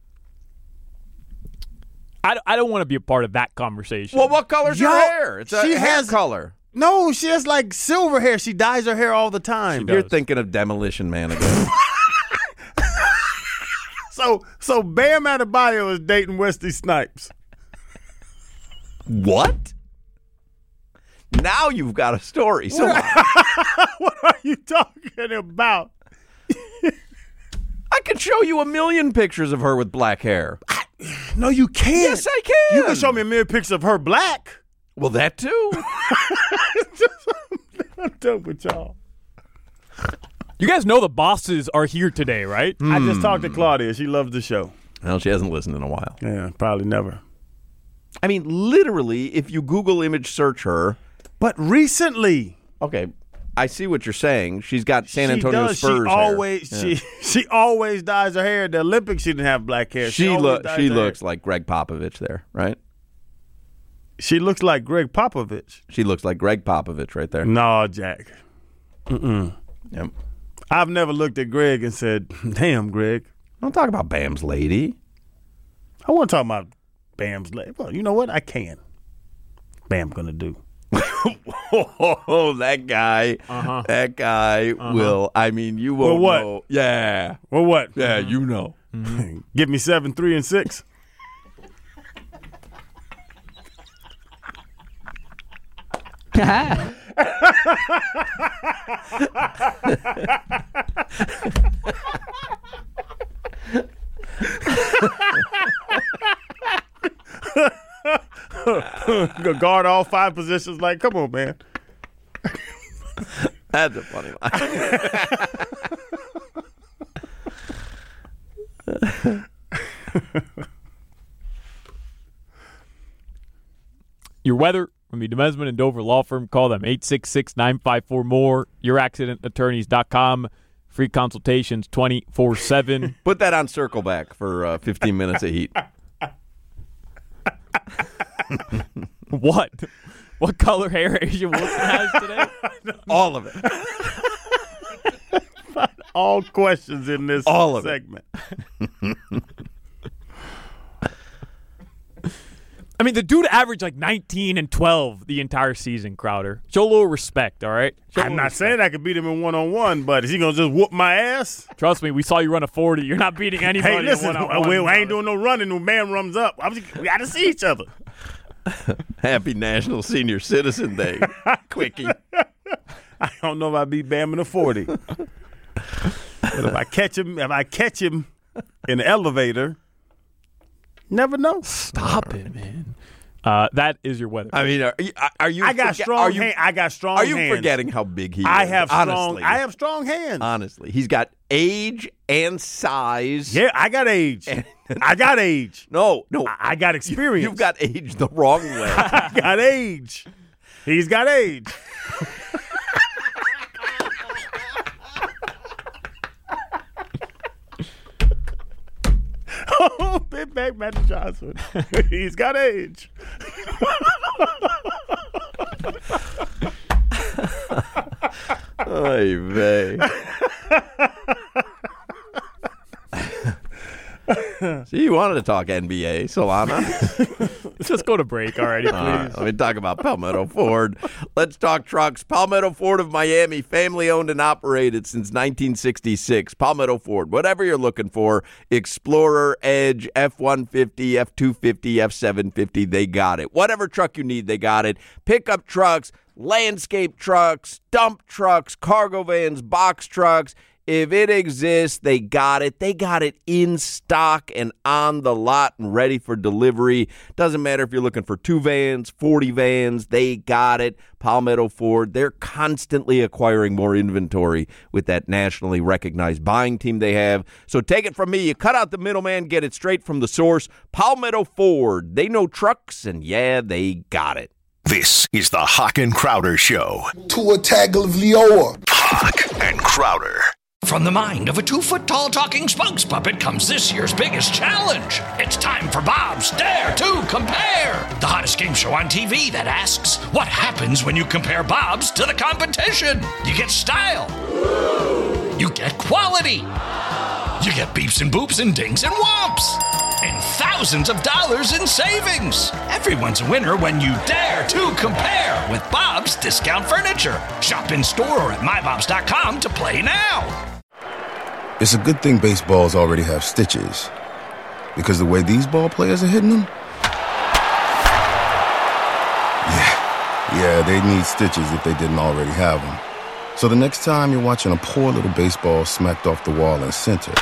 [SPEAKER 7] I, I don't want to be a part of that conversation.
[SPEAKER 5] Well, what color's
[SPEAKER 6] Yo,
[SPEAKER 5] her hair? It's a
[SPEAKER 6] she
[SPEAKER 5] hair
[SPEAKER 6] has-
[SPEAKER 5] color.
[SPEAKER 6] No, she has like silver hair. She dyes her hair all the time.
[SPEAKER 5] You're thinking of Demolition Man again.
[SPEAKER 6] So, so Bam Adebayo is dating Wesley Snipes.
[SPEAKER 5] What? Now you've got a story. So
[SPEAKER 6] What are you talking about?
[SPEAKER 5] I could show you a million pictures of her with black hair.
[SPEAKER 6] No, you can't.
[SPEAKER 5] Yes, I can.
[SPEAKER 6] You can show me a million pictures of her black.
[SPEAKER 5] Well, that too.
[SPEAKER 6] I'm done with y'all.
[SPEAKER 7] you guys know the bosses are here today, right?
[SPEAKER 6] I just talked to Claudia. She loves the show.
[SPEAKER 5] Well, she hasn't listened in a while.
[SPEAKER 6] Yeah, probably never.
[SPEAKER 5] I mean, literally, if you Google image search her.
[SPEAKER 6] But recently,
[SPEAKER 5] Okay, I see what you're saying. She's got San
[SPEAKER 6] she
[SPEAKER 5] Antonio
[SPEAKER 6] does.
[SPEAKER 5] Spurs
[SPEAKER 6] She
[SPEAKER 5] hair.
[SPEAKER 6] always
[SPEAKER 5] Yeah.
[SPEAKER 6] she she always dyes her hair. At the Olympics, she didn't have black hair.
[SPEAKER 5] She
[SPEAKER 6] always
[SPEAKER 5] look.
[SPEAKER 6] dyes
[SPEAKER 5] She
[SPEAKER 6] her
[SPEAKER 5] looks
[SPEAKER 6] hair.
[SPEAKER 5] like Greg Popovich there, right?
[SPEAKER 6] She looks like Greg Popovich.
[SPEAKER 5] She looks like Greg Popovich right there.
[SPEAKER 6] No, Jack.
[SPEAKER 5] Yep.
[SPEAKER 6] I've never looked at Greg and said, "Damn, Greg."
[SPEAKER 5] Don't talk about Bam's lady.
[SPEAKER 6] I want to talk about Bam's leg. Well, you know what? I can. Bam gonna do.
[SPEAKER 5] Oh, that guy.
[SPEAKER 7] Uh-huh.
[SPEAKER 5] That guy will. I mean, you won't
[SPEAKER 6] what?
[SPEAKER 5] know. Yeah.
[SPEAKER 6] Well, what?
[SPEAKER 5] Yeah, you know.
[SPEAKER 6] Give me seven, three, and six. Guard all five positions. Like, come on, man.
[SPEAKER 5] That's a funny line.
[SPEAKER 7] Your weather from the Demesman and Dover Law Firm. Call them eight six six, nine five four, M O R E, your accident attorneys dot com. Free consultations twenty-four seven.
[SPEAKER 5] Put that on Circleback for uh, fifteen minutes of heat.
[SPEAKER 7] What? What color hair Asia Wilson has today?
[SPEAKER 5] All of it.
[SPEAKER 6] All questions in this
[SPEAKER 5] All of
[SPEAKER 6] segment.
[SPEAKER 7] I mean, the dude averaged like nineteen and twelve the entire season, Crowder. Show a little respect, all right? Show
[SPEAKER 6] I'm not
[SPEAKER 7] respect.
[SPEAKER 6] saying I could beat him in one-on-one, but is he going to just whoop my ass?
[SPEAKER 7] Trust me, we saw you run a forty. You're not beating anybody
[SPEAKER 6] Hey, listen,
[SPEAKER 7] in one-on-one.
[SPEAKER 6] we, we ain't doing no running. No man runs up. I was, we got to see each other.
[SPEAKER 5] Happy National Senior Citizen Day. Quickie.
[SPEAKER 6] I don't know if I beat Bam in a forty. But if I catch him, if I catch him in the elevator, never know.
[SPEAKER 7] Stop it, man. Uh, that is your weather.
[SPEAKER 5] I mean, are, are you?
[SPEAKER 6] I got
[SPEAKER 5] forget-
[SPEAKER 6] strong.
[SPEAKER 5] Are you,
[SPEAKER 6] hand, I got strong.
[SPEAKER 5] are you
[SPEAKER 6] hands.
[SPEAKER 5] forgetting how big he is?
[SPEAKER 6] I have strong.
[SPEAKER 5] Honestly.
[SPEAKER 6] I have strong hands.
[SPEAKER 5] Honestly, he's got age and size.
[SPEAKER 6] Yeah, I got age. I got age.
[SPEAKER 5] No, no,
[SPEAKER 6] I, I got experience.
[SPEAKER 5] you've got age the wrong way.
[SPEAKER 6] I got age. He's got age. Oh, big back Magic Johnson. He's got age.
[SPEAKER 5] Oy vey. See, you wanted to talk N B A, Solana.
[SPEAKER 7] Let's just go to break already, please.
[SPEAKER 5] All right, let me talk about Palmetto Ford. Let's talk trucks. Palmetto Ford of Miami, family owned and operated since nineteen sixty-six. Palmetto Ford, whatever you're looking for, Explorer, Edge, F one fifty, F two fifty, F seven fifty, they got it. Whatever truck you need, they got it. Pickup trucks, landscape trucks, dump trucks, cargo vans, box trucks. If it exists, they got it. They got it in stock and on the lot and ready for delivery. Doesn't matter if you're looking for two vans, forty vans, they got it. Palmetto Ford, they're constantly acquiring more inventory with that nationally recognized buying team they have. So take it from me. You cut out the middleman, get it straight from the source. Palmetto Ford, they know trucks, and yeah, they got it.
[SPEAKER 9] This is the Hawk and Crowder Show.
[SPEAKER 10] Tua Tagovailoa.
[SPEAKER 9] Hawk and Crowder.
[SPEAKER 4] From the mind of a two-foot-tall talking spokes puppet comes this year's biggest challenge. It's time for Bob's Dare to Compare, the hottest game show on T V that asks, what happens when you compare Bob's to the competition? You get style. You get quality. You get beeps and boops and dings and whomps. And thousands of dollars in savings. Everyone's a winner when you dare to compare with Bob's Discount Furniture. Shop in store or at my bobs dot com to play now.
[SPEAKER 10] It's a good thing baseballs already have stitches. Because the way these ball players are hitting them? Yeah, yeah, they need stitches if they didn't already have them. So the next time you're watching a poor little baseball smacked off the wall in center,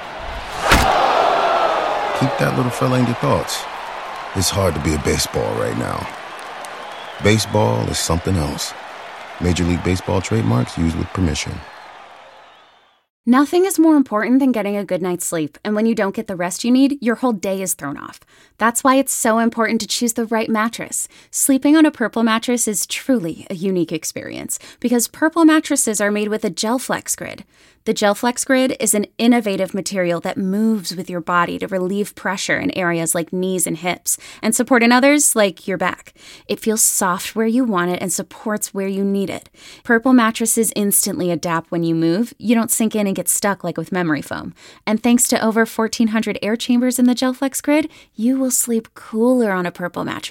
[SPEAKER 10] keep that little fella in your thoughts. It's hard to be a baseball right now. Baseball is something else. Major League Baseball trademarks used with permission.
[SPEAKER 1] Nothing is more important than getting a good night's sleep, and when you don't get the rest you need, your whole day is thrown off. That's why it's so important to choose the right mattress. Sleeping on a Purple mattress is truly a unique experience, because Purple mattresses are made with a GelFlex Grid. The GelFlex Grid is an innovative material that moves with your body to relieve pressure in areas like knees and hips, and support in others like your back. It feels soft where you want it and supports where you need it. Purple mattresses instantly adapt when you move. You don't sink in and get stuck like with memory foam. And thanks to over fourteen hundred air chambers in the GelFlex Grid, you will sleep cooler on a Purple mattress.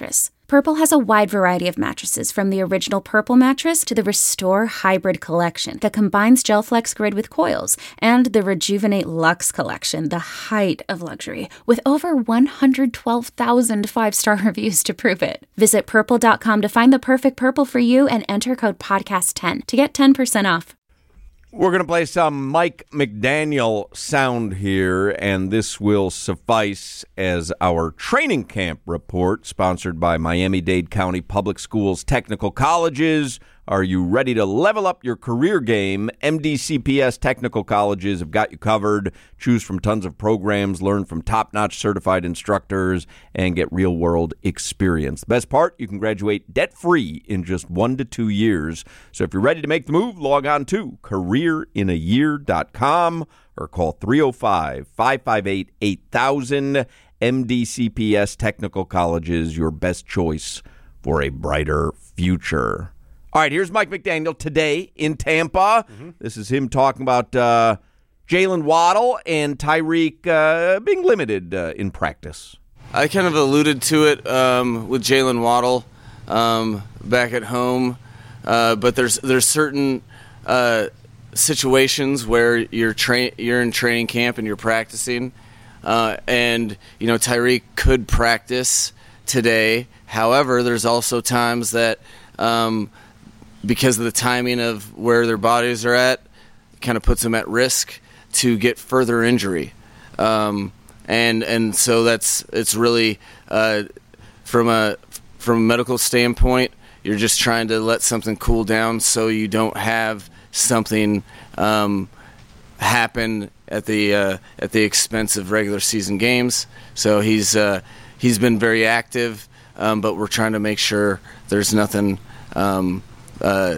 [SPEAKER 1] Purple has a wide variety of mattresses, from the original Purple mattress to the Restore Hybrid collection that combines GelFlex Grid with coils, and the Rejuvenate Luxe collection, the height of luxury, with over one hundred twelve thousand five-star reviews to prove it. Visit purple dot com to find the perfect Purple for you and enter code podcast ten to get ten percent off.
[SPEAKER 5] We're going to play some Mike McDaniel sound here, and this will suffice as our training camp report, sponsored by Miami-Dade County Public Schools Technical Colleges. Are you ready to level up your career game? M D C P S Technical Colleges have got you covered. Choose from tons of programs, learn from top-notch certified instructors, and get real-world experience. The best part, you can graduate debt-free in just one to two years. So if you're ready to make the move, log on to career in a year dot com or call three oh five, five five eight, eight thousand. M D C P S Technical Colleges, your best choice for a brighter future. All right, here's Mike McDaniel today in Tampa. Mm-hmm. This is him talking about uh, Jalen Waddle and Tyreek uh, being limited uh, in practice.
[SPEAKER 11] I kind of alluded to it um, with Jalen Waddle um, back at home, uh, but there's there's certain uh, situations where you're tra- you're in training camp and you're practicing, uh, and you know Tyreek could practice today. However, there's also times that um, because of the timing of where their bodies are at, it kind of puts them at risk to get further injury. Um, and and so that's it's really uh, from a from a medical standpoint, you're just trying to let something cool down so you don't have something um, happen at the uh, at the expense of regular season games. So he's uh, he's been very active, um, but we're trying to make sure there's nothing. Um, Uh,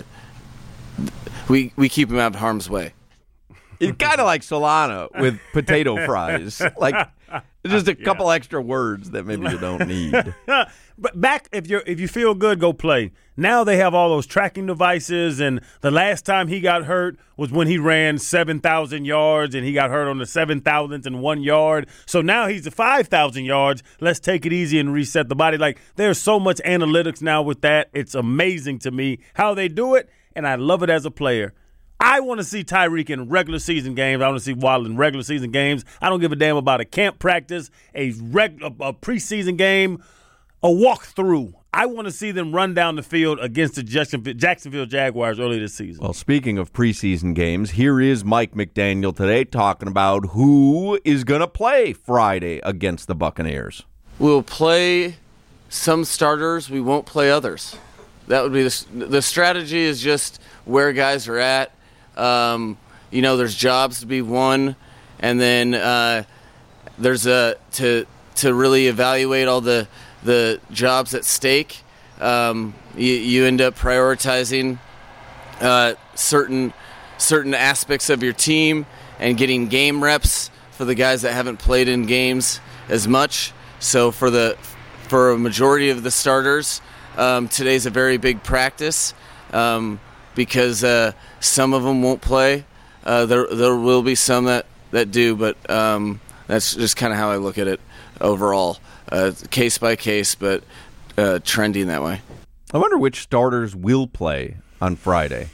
[SPEAKER 11] we we keep him out of harm's way.
[SPEAKER 5] It's kind of like Solana with potato fries. Like just a couple yeah. extra words that maybe you don't need.
[SPEAKER 6] But back, if you if you feel good, go play. Now they have all those tracking devices, and the last time he got hurt was when he ran seven thousand yards, and he got hurt on the seven thousandth and one yard. So now he's at five thousand yards. Let's take it easy and reset the body. Like, there's so much analytics now with that. It's amazing to me how they do it, and I love it as a player. I want to see Tyreek in regular season games. I want to see Waddle in regular season games. I don't give a damn about a camp practice, a, reg- a preseason game, a walkthrough. I want to see them run down the field against the Jacksonville Jaguars early this season.
[SPEAKER 5] Well, speaking of preseason games, here is Mike McDaniel today talking about who is going to play Friday against the Buccaneers.
[SPEAKER 11] We'll play some starters. We won't play others. That would be the, the strategy is just where guys are at. Um, you know, there's jobs to be won, and then uh, there's a to to really evaluate all the the jobs at stake. Um, you, you end up prioritizing uh, certain certain aspects of your team and getting game reps for the guys that haven't played in games as much. So for the for a majority of the starters, um, today's a very big practice. Um, because uh, some of them won't play. Uh, there there will be some that, that do, but um, that's just kind of how I look at it overall. Uh, case by case, but uh, trending that way.
[SPEAKER 5] I wonder which starters will play on Friday.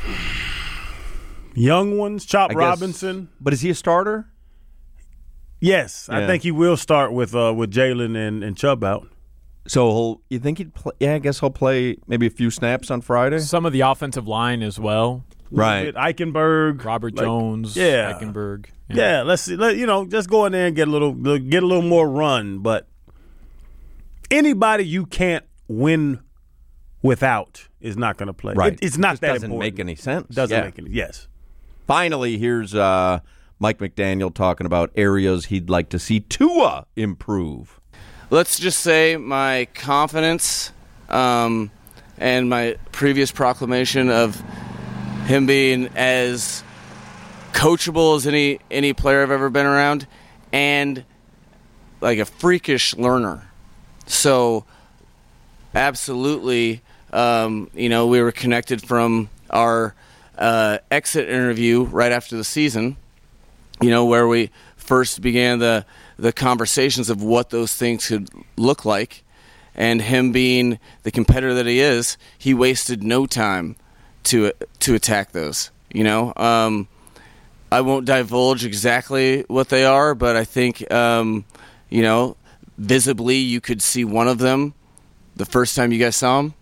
[SPEAKER 6] Young ones, Chop
[SPEAKER 5] I
[SPEAKER 6] Robinson.
[SPEAKER 5] Guess, but is he a starter?
[SPEAKER 6] Yes,
[SPEAKER 5] yeah.
[SPEAKER 6] I think he will start with uh, with Jalen and, and Chubb out.
[SPEAKER 5] So he'll, you think he'd play? Yeah, I guess he'll play maybe a few snaps on Friday.
[SPEAKER 7] Some of the offensive line as well.
[SPEAKER 5] Right.
[SPEAKER 6] Eichenberg,
[SPEAKER 7] Robert
[SPEAKER 6] like,
[SPEAKER 7] Jones,
[SPEAKER 6] yeah.
[SPEAKER 7] Eichenberg.
[SPEAKER 6] Yeah. yeah, let's see. Let, you know, just go in there and get a little get a little more run. But anybody you can't win without is not going to play.
[SPEAKER 5] Right.
[SPEAKER 6] It, it's not
[SPEAKER 5] it
[SPEAKER 6] that
[SPEAKER 5] doesn't
[SPEAKER 6] important.
[SPEAKER 5] make any sense.
[SPEAKER 6] Doesn't
[SPEAKER 5] yeah.
[SPEAKER 6] make any. Yes.
[SPEAKER 5] Finally, here's uh, Mike McDaniel talking about areas he'd like to see Tua improve.
[SPEAKER 11] Let's just say my confidence um, and my previous proclamation of him being as coachable as any any player I've ever been around, and like a freakish learner. So absolutely, um, you know, we were connected from our uh, exit interview right after the season, you know, where we first began the the conversations of what those things could look like. and him being the competitor that he is, he wasted no time to to attack those. You know, um, I won't divulge exactly what they are, but I think, um, you know, visibly you could see one of them the first time you guys saw him.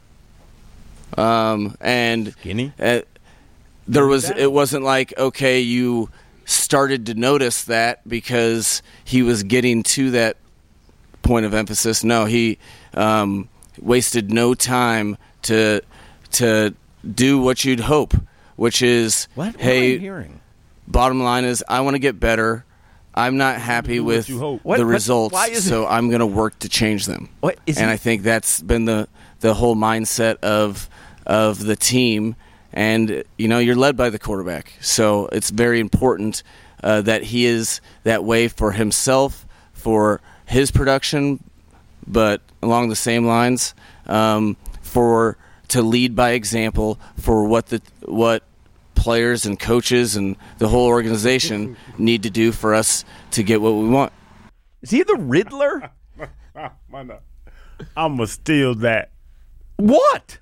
[SPEAKER 11] Um, and
[SPEAKER 5] Skinny?
[SPEAKER 11] Uh, there was, it wasn't like, okay, you started to notice that because he was getting to that point of emphasis. No, he um, wasted no time to to do what you'd hope, which is,
[SPEAKER 5] what? What
[SPEAKER 11] hey,
[SPEAKER 5] am I hearing?
[SPEAKER 11] Bottom line is, I want to get better. I'm not happy with the
[SPEAKER 5] What? What?
[SPEAKER 11] results,
[SPEAKER 5] Why is
[SPEAKER 11] so
[SPEAKER 5] it-
[SPEAKER 11] I'm going to work to change them.
[SPEAKER 5] What? Is
[SPEAKER 11] and
[SPEAKER 5] he-
[SPEAKER 11] I think that's been the the whole mindset of of the team. And you know, you're led by the quarterback, so it's very important uh, that he is that way for himself, for his production, but along the same lines, um, for to lead by example for what the what players and coaches and the whole organization need to do for us to get what we want.
[SPEAKER 5] Is he the Riddler?
[SPEAKER 6] I'm going to steal that.
[SPEAKER 5] What?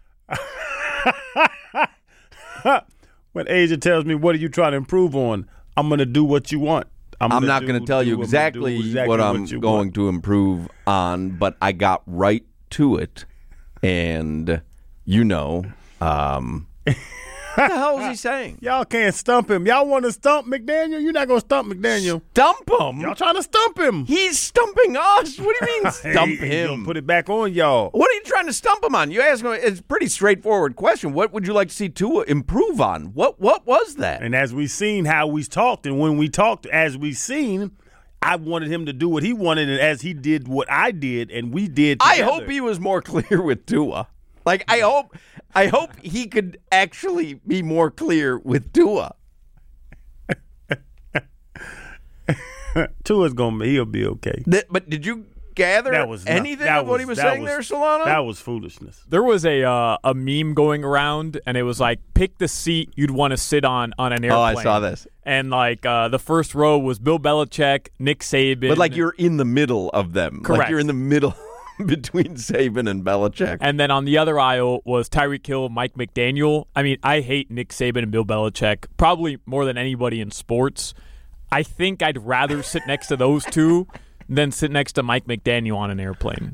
[SPEAKER 6] When Asia tells me, what are you trying to improve on? I'm going to do what you want.
[SPEAKER 5] I'm,
[SPEAKER 6] gonna
[SPEAKER 5] not
[SPEAKER 6] do-
[SPEAKER 5] going to tell
[SPEAKER 6] do-
[SPEAKER 5] you
[SPEAKER 6] I'm gonna
[SPEAKER 5] exactly,
[SPEAKER 6] do exactly
[SPEAKER 5] what I'm
[SPEAKER 6] you
[SPEAKER 5] going
[SPEAKER 6] want.
[SPEAKER 5] to improve on, but I got right to it. And, you know, um, what the hell is he saying?
[SPEAKER 6] Y'all can't stump him. Y'all want to stump McDaniel? You're not going to stump McDaniel.
[SPEAKER 5] Stump him?
[SPEAKER 6] Y'all trying to stump him.
[SPEAKER 5] He's stumping us. What do you mean stump
[SPEAKER 6] Hey, he's gonna
[SPEAKER 5] him?
[SPEAKER 6] put it back on y'all.
[SPEAKER 5] What are you trying to stump him on? You ask him. It's a pretty straightforward question. What would you like to see Tua improve on? What What was that?
[SPEAKER 6] And as we seen how we talked, and when we talked, as we seen, I wanted him to do what he wanted, and as he did what I did, and we did
[SPEAKER 5] I
[SPEAKER 6] together.
[SPEAKER 5] hope he was more clear with Tua. Like I hope, I hope he could actually be more clear with Tua.
[SPEAKER 6] Tua's gonna be, he'll be okay.
[SPEAKER 5] Th- but did you gather
[SPEAKER 6] That was not-
[SPEAKER 5] anything
[SPEAKER 6] that
[SPEAKER 5] of what he was
[SPEAKER 6] that
[SPEAKER 5] saying there, Solano?
[SPEAKER 6] That was foolishness.
[SPEAKER 7] There was a uh, a meme going around, and it was like, pick the seat you'd want to sit on on an airplane.
[SPEAKER 5] Oh, I saw this.
[SPEAKER 7] And like uh, the first row was Bill Belichick, Nick Saban.
[SPEAKER 5] But like you're in the middle of them.
[SPEAKER 7] Correct.
[SPEAKER 5] Like you're in the middle between Saban and Belichick.
[SPEAKER 7] And then on the other aisle was Tyreek Hill, Mike McDaniel. I mean, I hate Nick Saban and Bill Belichick probably more than anybody in sports. I think I'd rather sit next to those two than sit next to Mike McDaniel on an airplane.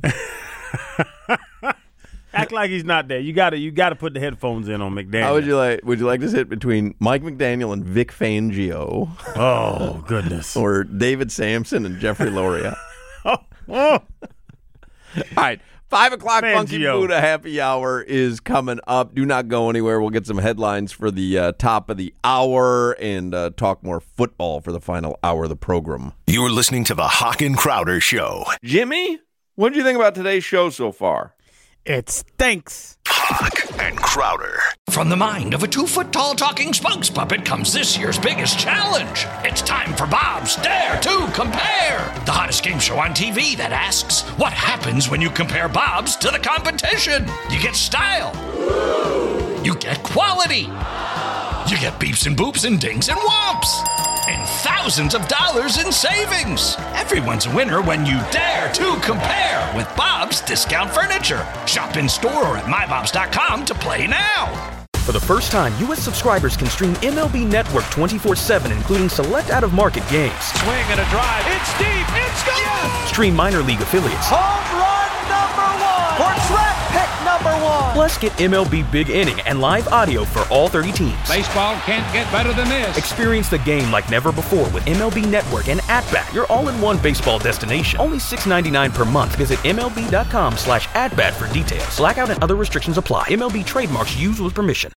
[SPEAKER 6] Act like he's not there. You gotta you gotta put the headphones in on McDaniel.
[SPEAKER 5] How would you like? Would you like to sit between Mike McDaniel and Vic Fangio?
[SPEAKER 6] Oh goodness.
[SPEAKER 5] Or David Sampson and Jeffrey Loria?
[SPEAKER 6] oh, oh.
[SPEAKER 5] All right. Five o'clock Funky
[SPEAKER 6] Fangio.
[SPEAKER 5] Buddha happy hour is coming up. Do not go anywhere. We'll get some headlines for the uh, top of the hour and uh, talk more football for the final hour of the program.
[SPEAKER 9] You're listening to the Hawk and Crowder Show.
[SPEAKER 5] Jimmy, what did you think about today's show so far?
[SPEAKER 8] It stinks.
[SPEAKER 9] Hawk and Crowder.
[SPEAKER 4] From the mind of a two-foot-tall talking spokes puppet comes this year's biggest challenge. It's time for Bob's Dare to Compare, the hottest game show on T V that asks, what happens when you compare Bob's to the competition? You get style. You get quality. You get beeps and boops and dings and whomps. And thousands of dollars in savings. Everyone's a winner when you dare to compare with Bob's Discount Furniture. Shop in store or at my bobs dot com to play now.
[SPEAKER 2] For the first time, U S subscribers can stream M L B Network twenty-four seven, including select out-of-market games.
[SPEAKER 3] Swing and a drive. It's deep. It's gone. Yes.
[SPEAKER 2] Stream minor league affiliates.
[SPEAKER 3] Home run number one. For draft pick number one.
[SPEAKER 2] Plus, get M L B Big Inning and live audio for all thirty teams.
[SPEAKER 12] Baseball can't get better than this.
[SPEAKER 2] Experience the game like never before with M L B Network and At-Bat, your all-in-one baseball destination. Only six ninety-nine per month. Visit M L B dot com slash at bat for details. Blackout and other restrictions apply. M L B trademarks used with permission.